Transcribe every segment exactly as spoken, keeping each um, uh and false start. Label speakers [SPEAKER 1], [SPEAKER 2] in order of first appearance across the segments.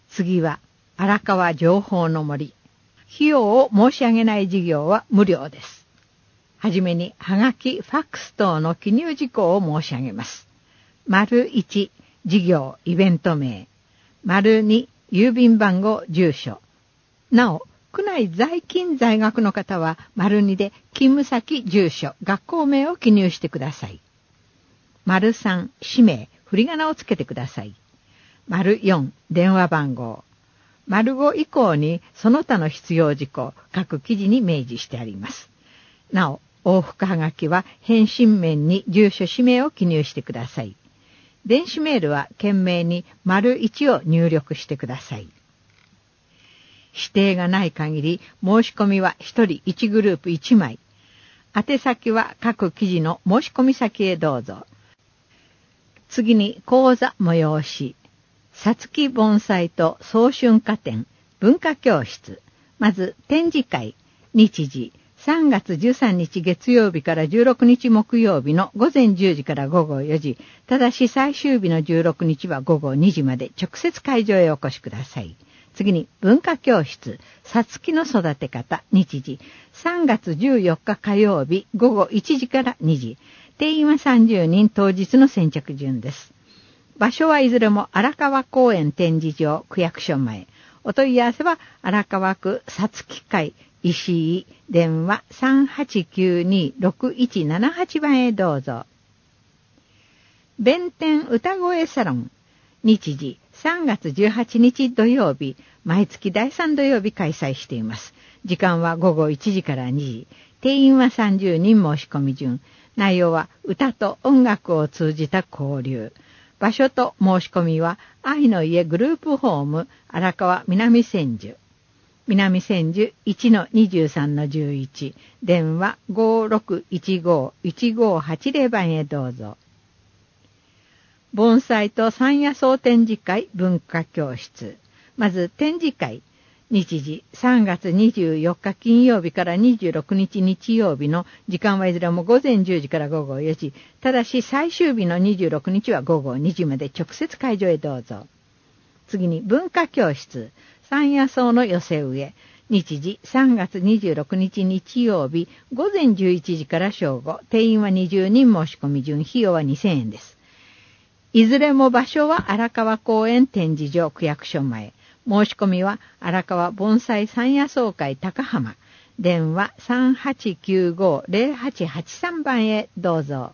[SPEAKER 1] 次は荒川情報の森。費用を申し上げない事業は無料です。はじめに、はがき、ファックス等の記入事項を申し上げます。丸いち、事業、イベント名。丸に、郵便番号、住所。なお、区内在勤在学の方は、丸にで勤務先、住所、学校名を記入してください。丸さん、氏名、振り仮名をつけてください。丸よん、電話番号。丸ご以降にその他の必要事項、各記事に明示してあります。なお、往復はがきは返信面に住所氏名を記入してください。電子メールは懸命に丸いちを入力してください。指定がない限り申し込みはひとりいちグループいちまい。宛先は各記事の申し込み先へどうぞ。次に講座催し。さつき盆栽と早春花展、文化教室。まず展示会、日時、さんがつじゅうさんにち月曜日からじゅうろくにち木曜日のごぜんじゅうじからごごよじ。ただし最終日のじゅうろくにちはごごにじまで直接会場へお越しください。次に文化教室、さつきの育て方、日時、さんがつじゅうよっか火曜日ごごいちじからにじ。定員はさんじゅうにん、当日の先着順です。場所はいずれも荒川公園展示場区役所前。お問い合わせは荒川区さつき会石井電話 さんはちきゅうに ろくいちななはち 番へどうぞ。弁天歌声サロン。日時さんがつじゅうはちにち土曜日、毎月だいさん土曜日開催しています。時間はごごいちじからにじ。定員はさんじゅうにん申し込み順。内容は歌と音楽を通じた交流。場所と申し込みは愛の家グループホーム荒川南千住。南千住 いちのにじゅうさんのじゅういち。電話 ごろくいちご いちごはちぜろ 番へどうぞ。盆栽と山野草展示会文化教室。まず展示会。日時さんがつにじゅうよっか金曜日からにじゅうろくにち日曜日の時間はいずれもごぜんじゅうじからごごよじ。ただし最終日のにじゅうろくにちはごごにじまで直接会場へどうぞ。次に文化教室。山野草の寄せ植え。日時さんがつにじゅうろくにち日曜日ごぜんじゅういちじから正午。定員はにじゅうにん申し込み順。費用はにせんえんです。いずれも場所は荒川公園展示場区役所前。申し込みは荒川盆栽山野草会高浜。電話 さんはちきゅうご ぜろはちはちさん 番へどうぞ。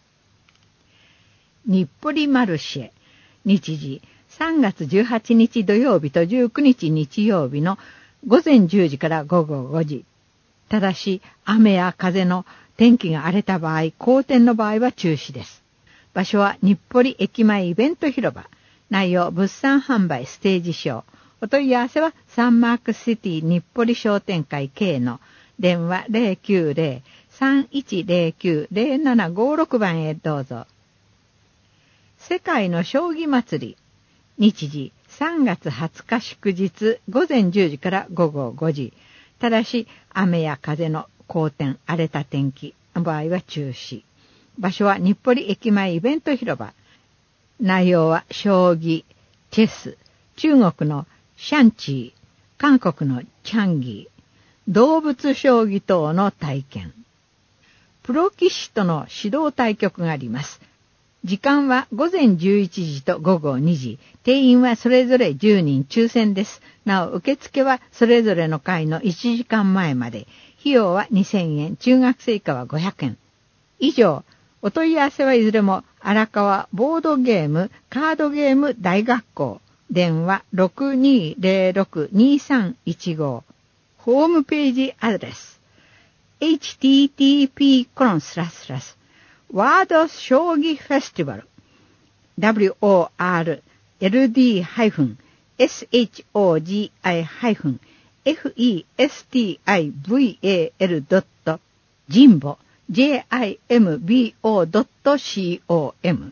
[SPEAKER 1] 日暮里マルシェ。日時さんがつじゅうはちにち土曜日とじゅうくにち日曜日のごぜんじゅうじからごごごじ。ただし雨や風の天気が荒れた場合、好天の場合は中止です。場所は日暮里駅前イベント広場。内容物産販売ステージショー。お問い合わせはサンマークシティ日暮里商店会系の電話 ゼロきゅうゼロ さんいちゼロきゅう ゼロななごろく 番へどうぞ。世界の将棋祭り。日時さんがつはつか祝日ごぜんじゅうじからごごごじ。ただし雨や風の好天荒れた天気の場合は中止。場所は日暮里駅前イベント広場。内容は将棋、チェス、中国のシャンチー、韓国のチャンギー、動物将棋等の体験。プロ棋士との指導対局があります。時間はごぜんじゅういちじとごごにじ。定員はそれぞれじゅうにん抽選です。なお受付はそれぞれの回のいちじかんまえまで。費用はにせんえん、中学生以下はごひゃくえん。以上。お問い合わせはいずれも荒川ボードゲームカードゲーム大学校。電話 ろくにーぜろろく にさんいちご。ホームページアドレス エイチティーティーピーコロンスラススラスワード将棋フェスティバル ダブリューオーアールエルディーエスエイチオージーアイフェスティバル ドット ジンボ ジェイアイエムビーオー ドット コム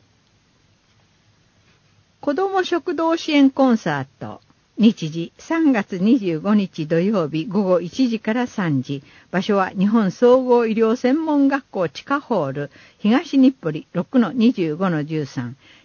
[SPEAKER 1] 子ども食堂支援コンサート。日時さんがつにじゅうごにち土曜日ごごいちじからさんじ。場所は日本総合医療専門学校地下ホール東日暮里 ろくのにじゅうごのじゅうさん。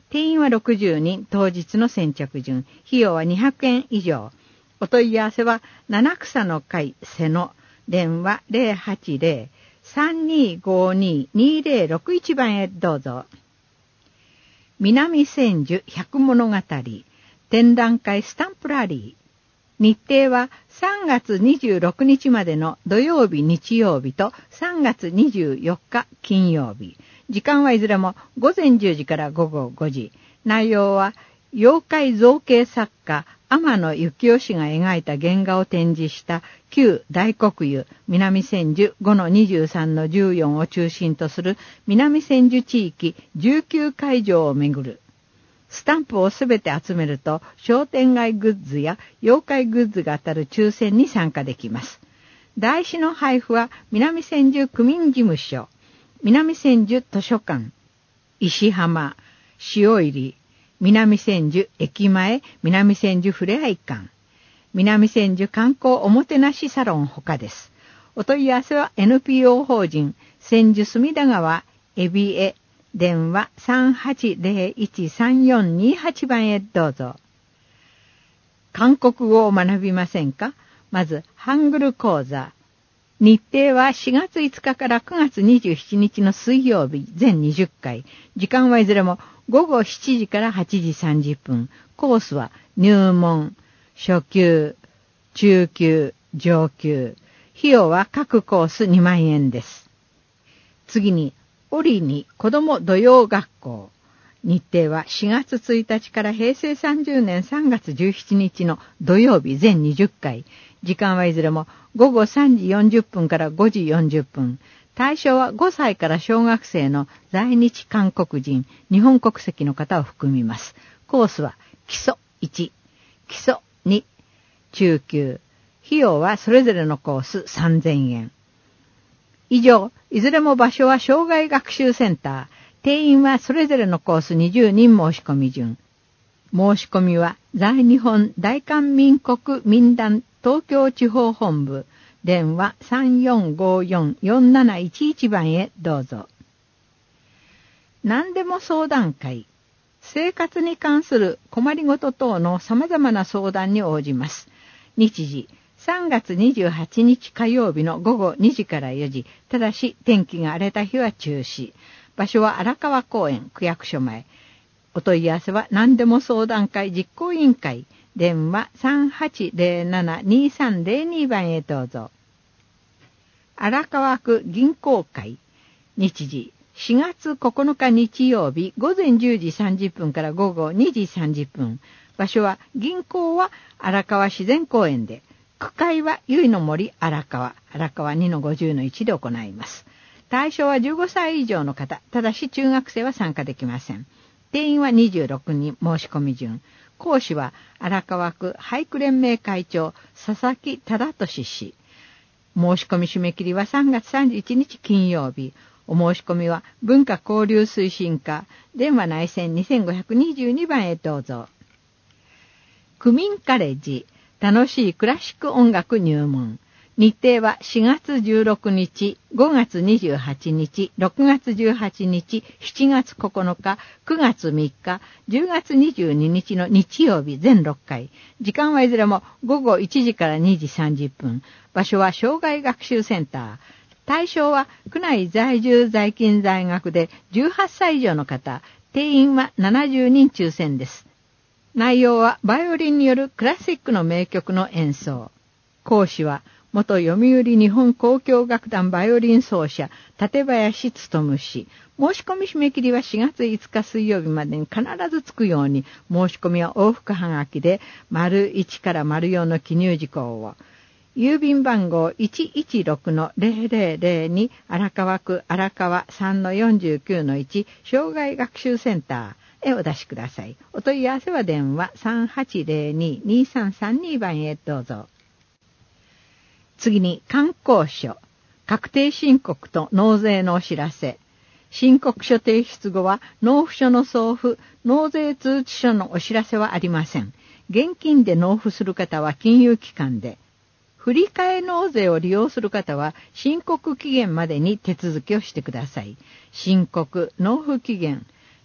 [SPEAKER 1] 定員はろくじゅうにん、当日の先着順、費用はにひゃくえん以上。お問い合わせは、七草の会瀬野、電話 ゼロはちゼロ さんにーごーにー にーゼロろくいち 番へどうぞ。南千住百物語、展覧会スタンプラリー。日程はさんがつにじゅうろくにちまでの土曜日、日曜日とさんがつにじゅうよっか金曜日。時間はいずれもごぜんじゅうじからごごごじ。内容は妖怪造形作家天野幸雄氏が描いた原画を展示した旧大黒湯南千住 ごのにじゅうさんのじゅうよん を中心とする南千住地域じゅうきゅうかいじょうを巡る。スタンプをすべて集めると商店街グッズや妖怪グッズが当たる抽選に参加できます。台紙の配布は南千住区民事務所、南千住図書館、石浜、塩入、南千住駅前、南千住ふれあい館、南千住観光おもてなしサロン他です。お問い合わせは エヌピーオー 法人千住隅田川エビエ電話 さんはちゼロいちさんよんにはち 番へどうぞ。韓国語を学びませんか？まず、ハングル講座。日程はしがついつかからくがつにじゅうしちにちの水曜日、全にじゅっかい。時間はいずれもごごしちじからはちじさんじゅっぷん。コースは入門、初級、中級、上級。費用は各コースにまんえんです。次に、折に子ども土曜学校。日程はしがつついたちからへいせいさんじゅうねんさんがつじゅうしちにちの土曜日全にじゅっかい。時間はいずれもごごさんじよんじゅっぷんからごじよんじゅっぷん。対象はごさいから小学生の在日韓国人、日本国籍の方を含みます。コースは基礎いち、基礎に、中級。費用はそれぞれのコースさんぜんえん。以上、いずれも場所は障害学習センター。定員はそれぞれのコースにじゅうにん申し込み順。申し込みは在日本大韓民国民団東京地方本部。電話 さんよんごよんよんなないちいち 番へどうぞ。何でも相談会。生活に関する困りごと等の様々な相談に応じます。日時。さんがつにじゅうはちにち火曜日のごごにじからよじ。ただし天気が荒れた日は中止。場所は荒川公園区役所前。お問い合わせは何でも相談会実行委員会。電話 さんはちゼロななにさんゼロに 番へどうぞ。荒川区銀行会。日時。しがつここのか日曜日ごぜんじゅうじさんじゅっぷんからごごにじさんじゅっぷん。場所は銀行は荒川自然公園で。区会はゆいの森荒川、荒川 にのごじゅうのいち で行います。対象はじゅうごさい以上の方、ただし中学生は参加できません。定員はにじゅうろくにん申し込み順。講師は荒川区俳句連盟会長佐々木忠俊氏。申し込み締め切りはさんがつさんじゅういちにち金曜日。お申し込みは文化交流推進課、電話内線にせんごひゃくにじゅうにばんへどうぞ。区民カレッジ。楽しいクラシック音楽入門。日程はしがつじゅうろくにち、ごがつにじゅうはちにち、ろくがつじゅうはちにち、しちがつここのか、くがつみっか、じゅうがつにじゅうににちの日曜日全ろっかい。時間はいずれもごごいちじからにじさんじゅっぷん。場所は障害学習センター。対象は区内在住在勤在学でじゅうはっさい以上の方。定員はななじゅうにん抽選です。内容はバイオリンによるクラシックの名曲の演奏。講師は元読売日本交響楽団バイオリン奏者立林勉氏。申し込み締め切りはしがついつか水曜日までに必ずつくように、申し込みは往復はがきで丸いちから丸よんの記入事項を。郵便番号 いちいちろくのゼロゼロゼロに 荒川区荒川 さんのよんじゅうきゅうのいち 障害学習センターへお出しください。お問い合わせは電話 さんはちゼロに にさんさんに 番へどうぞ。次に観光所、確定申告と納税のお知らせ。申告書提出後は納付書の送付、納税通知書のお知らせはありません。現金で納付する方は金融機関で、振替納税を利用する方は申告期限までに手続きをしてください。申告、納付期限、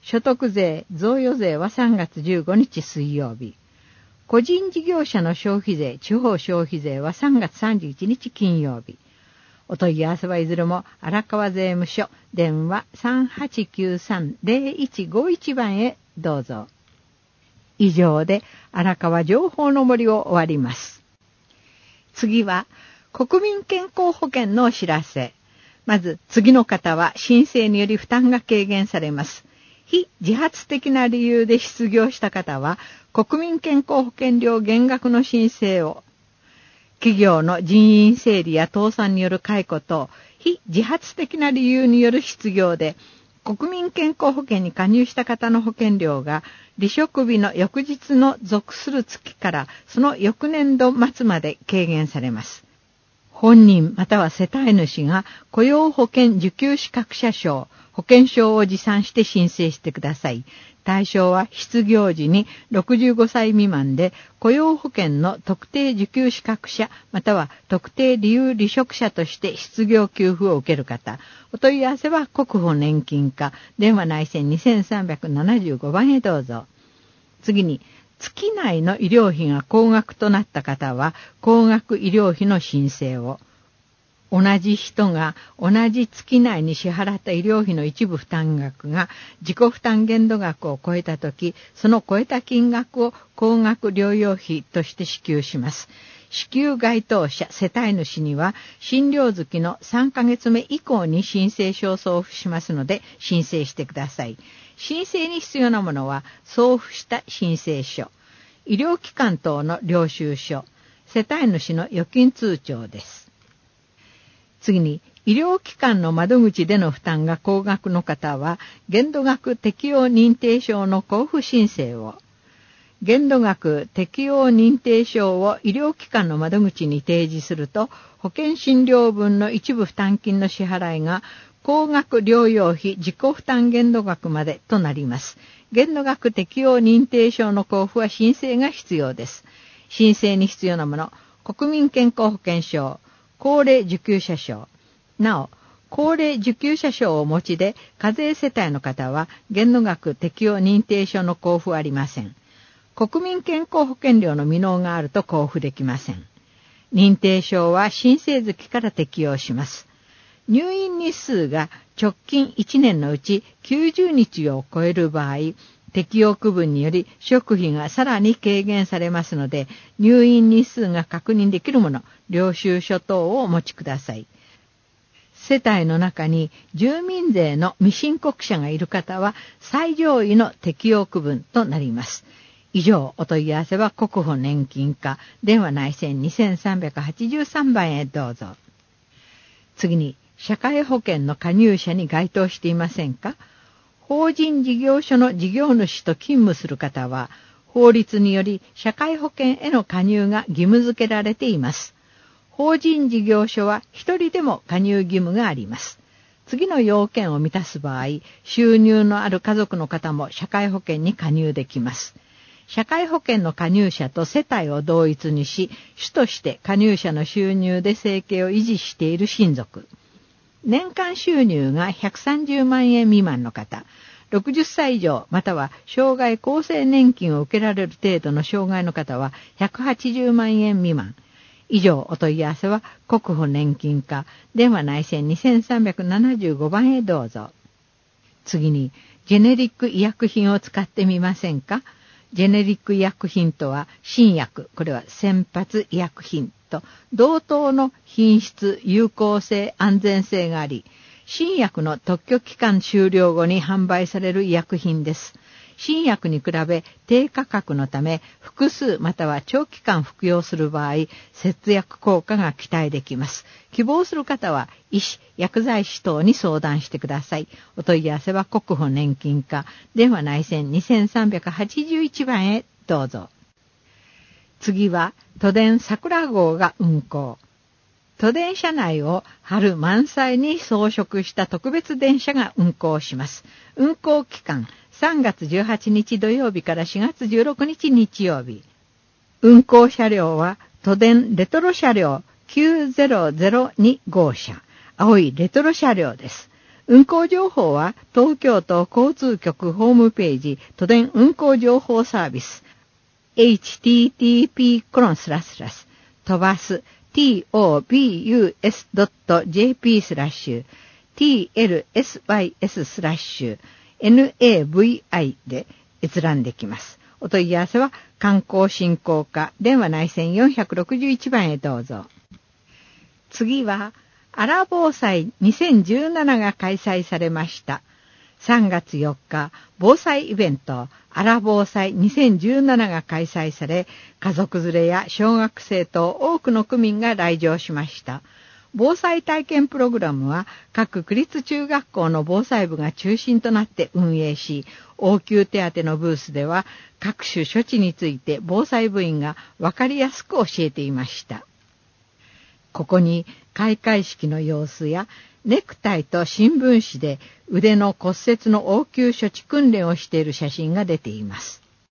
[SPEAKER 1] 所得税、贈与税はさんがつじゅうごにち水曜日。個人事業者の消費税、地方消費税はさんがつさんじゅういちにち金曜日。お問い合わせはいずれも荒川税務署、電話 さんはちきゅうさんのぜろいちごいち 番へどうぞ。以上で荒川情報の森を終わります。次は国民健康保険のお知らせ。まず次の方は申請により負担が軽減されます。非自発的な理由で失業した方は国民健康保険料減額の申請を、企業の人員整理や倒産による解雇と非自発的な理由による失業で国民健康保険に加入した方の保険料が離職日の翌日の属する月からその翌年度末まで軽減されます。本人または世帯主が雇用保険受給資格者証、保険証を持参して申請してください。対象は失業時にろくじゅうごさい未満で雇用保険の特定受給資格者または特定理由離職者として失業給付を受ける方。お問い合わせは国保年金課電話内線にせんさんびゃくななじゅうごばんへどうぞ。次に月内の医療費が高額となった方は高額医療費の申請を。同じ人が同じ月内に支払った医療費の一部負担額が自己負担限度額を超えたとき、その超えた金額を高額療養費として支給します。支給該当者、世帯主には診療月のさんかげつめ以降に申請書を送付しますので申請してください。申請に必要なものは送付した申請書、医療機関等の領収書、世帯主の預金通帳です。次に、医療機関の窓口での負担が高額の方は、限度額適用認定証の交付申請を。限度額適用認定証を医療機関の窓口に提示すると、保険診療分の一部負担金の支払いが、高額療養費自己負担限度額までとなります。限度額適用認定証の交付は申請が必要です。申請に必要なもの、国民健康保険証、高齢受給者証。なお、高齢受給者証をお持ちで課税世帯の方は限度額適用認定証の交付はありません。国民健康保険料の未納があると交付できません。認定証は申請月から適用します。入院日数が直近いちねんのうちきゅうじゅうにちを超える場合、適用区分により食費がさらに軽減されますので、入院日数が確認できるもの、領収書等をお持ちください。世帯の中に住民税の未申告者がいる方は最上位の適用区分となります。以上、お問い合わせは国保年金課電話内線にせんさんびゃくはちじゅうさんばんへどうぞ。次に、社会保険の加入者に該当していませんか？法人事業所の事業主と勤務する方は、法律により社会保険への加入が義務付けられています。法人事業所は一人でも加入義務があります。次の要件を満たす場合、収入のある家族の方も社会保険に加入できます。社会保険の加入者と世帯を同一にし、主として加入者の収入で生計を維持している親族。年間収入がひゃくさんじゅうまんえん未満の方、ろくじゅっさい以上または生涯厚生年金を受けられる程度の障害の方はひゃくはちじゅうまんえん未満。以上、お問い合わせは国保年金課電話内線にせんさんびゃくななじゅうごばんへどうぞ。次に、ジェネリック医薬品を使ってみませんか？ジェネリック医薬品とは新薬、これは先発医薬品と同等の品質、有効性、安全性があり、新薬の特許期間終了後に販売される医薬品です。新薬に比べ低価格のため複数または長期間服用する場合、節約効果が期待できます。希望する方は医師、薬剤師等に相談してください。お問い合わせは国保年金課電話内線にせんさんびゃくはちじゅういちばんへどうぞ。次は都電桜号が運行。都電車内を春満載に装飾した特別電車が運行します。運行期間さんがつじゅうはちにち土曜日からしがつじゅうろくにち日曜日。運行車両は都電レトロ車両きゅうぜろぜろに号車、青いレトロ車両です。 運行情報は東京都交通局ホームページ都電運行情報サービス エイチティーティーピーコロンスラスラス 飛ばす トブスドットジェーピー スラッシュ ティーエルエスワイエス スラッシュ エヌエーブイアイ で閲覧できます。お問い合わせは観光振興課電話内線よんひゃくろくじゅういちばんへどうぞ。次はアラ防災にせんじゅうななが開催されました。さんがつよっか、防災イベント、アラ防災にせんじゅうななが開催され、家族連れや小学生と多くの区民が来場しました。防災体験プログラムは、各区立中学校の防災部が中心となって運営し、応急手当のブースでは、各種処置について防災部員が分かりやすく教えていました。ここに開会式の様子やネクタイと新聞紙で腕の骨折の応急処置訓練をしている写真が出ています。